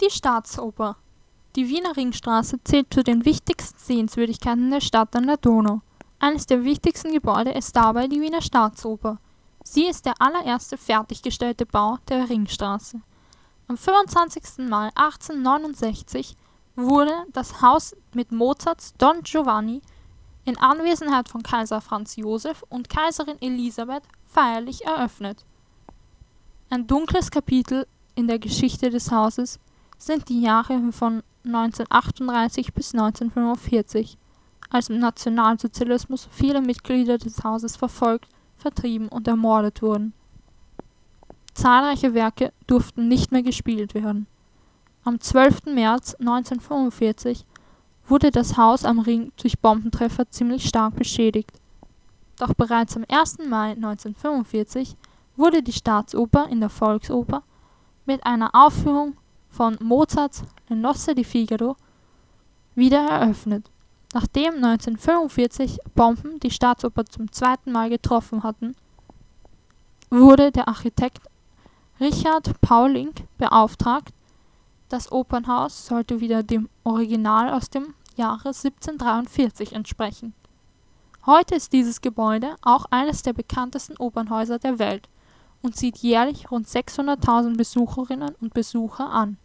Die Staatsoper. Die Wiener Ringstraße zählt zu den wichtigsten Sehenswürdigkeiten der Stadt an der Donau. Eines der wichtigsten Gebäude ist dabei die Wiener Staatsoper. Sie ist der allererste fertiggestellte Bau der Ringstraße. Am 25. Mai 1869 wurde das Haus mit Mozarts Don Giovanni in Anwesenheit von Kaiser Franz Joseph und Kaiserin Elisabeth feierlich eröffnet. Ein dunkles Kapitel in der Geschichte des Hauses sind die Jahre von 1938 bis 1945, als im Nationalsozialismus viele Mitglieder des Hauses verfolgt, vertrieben und ermordet wurden. Zahlreiche Werke durften nicht mehr gespielt werden. Am 12. März 1945 wurde das Haus am Ring durch Bombentreffer ziemlich stark beschädigt. Doch bereits am 1. Mai 1945 wurde die Staatsoper in der Volksoper mit einer Aufführung von Mozarts Le Nozze di Figaro wieder eröffnet. Nachdem 1945 Bomben die Staatsoper zum zweiten Mal getroffen hatten, wurde der Architekt Richard Pauling beauftragt, das Opernhaus sollte wieder dem Original aus dem Jahre 1743 entsprechen. Heute ist dieses Gebäude auch eines der bekanntesten Opernhäuser der Welt und zieht jährlich rund 600.000 Besucherinnen und Besucher an.